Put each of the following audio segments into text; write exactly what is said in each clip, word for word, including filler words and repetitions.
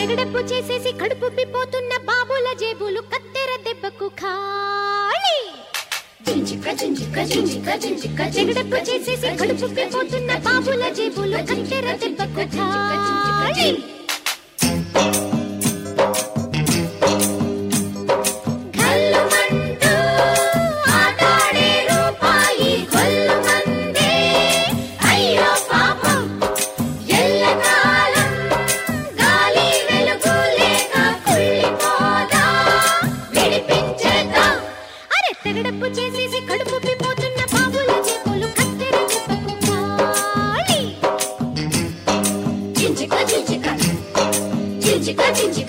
తెగడపు చేసేసి కడుపు పిపోతున్న బాబుల జేబులు కత్తెర దెబ్బకు ఖాళీ. జింజిక జింజిక జింజిక జింజిక తెగడపు చేసేసి కడుపు పిపోతున్న బాబుల జేబులు కత్తెర దెబ్బకు ఖాళీ. తెగడపు చేసేసి కడుపు పిపోతున్న బాబుల జేబులు కత్తెర దెబ్బకు ఖాళీ. జింజిక జింజిక జింజిక జింజిక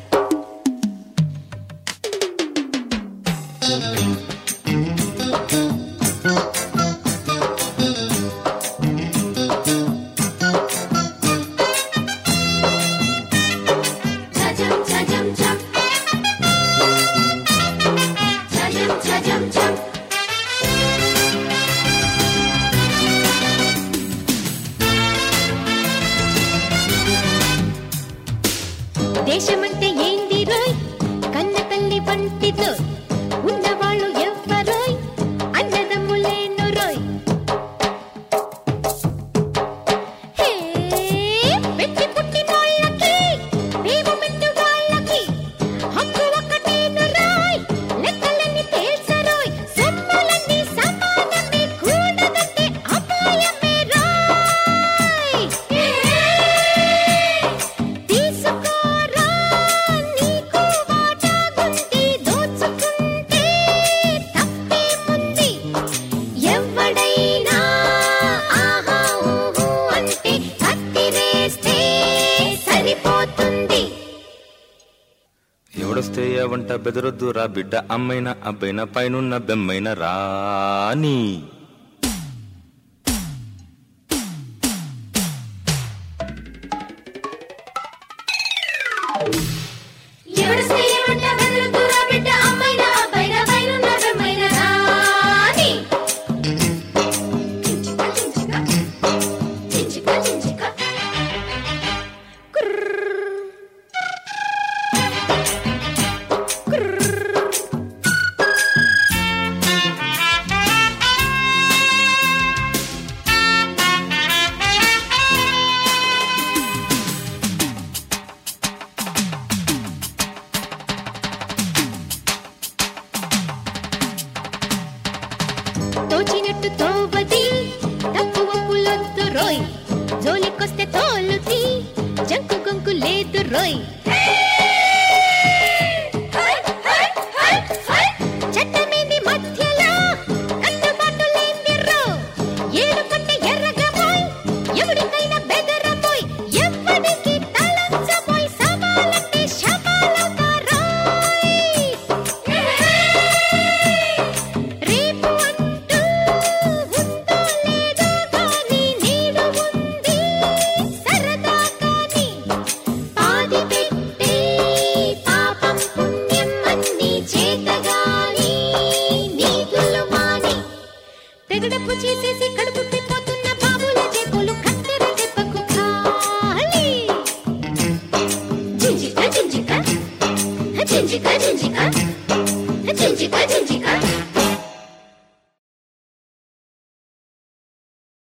జజం జజం జం జజం జం. దేశమంటే ఏంది రోయ్, కన్న తల్లి వంటి రోయ్, ఉన్నవాళ్ళు ఎవ్వరోయ్, అన్నదమ్ములేను రోయ్. హే పెట్టి పుట్టినోళ్ళకి మేము మెట్టు వాళ్ళకి హక్కు ఒకటేను రోయ్, లెక్కలన్నీ తేల్చరోయ్, సొమ్ములన్నీ సమానమే కూడదంటే అపాయమే రోయ్. తీసుకోరా నీకు వాటాగుంది, దోచుకుంటే తప్పేముంది, ఎవడైనా ఆహా ఊహు అంటే కత్తిరేస్తే సరిపోతుంది. ఎవడొస్తే వంట బెదరొద్దు రా బిడ్డ, అమ్మైన అబ్బైన పైనున్న బెమ్మైన రాని. ఎవడొస్తే ఏమంట బెదరొద్దురా బిడ్డ, అమ్మైనా అబ్బాయినా పైనున్న బెమ్మైనా రాని. జింజిక జింజిక జింజిక జింజిక కుర్ర్ కుర్ర్. తోచినట్టు తోవది తక్కువ పులొద్దు రోయ్, జోలికొస్తే తోలుతి జంకు గొంకు లేదు రోయ్.